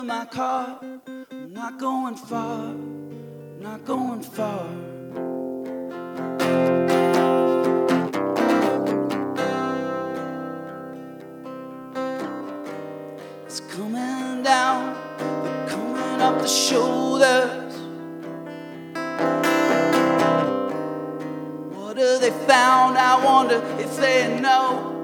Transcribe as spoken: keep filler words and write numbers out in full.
My car, I'm not going far, not going far. It's coming down, they're coming up the shoulders. What have they found? I wonder if they know.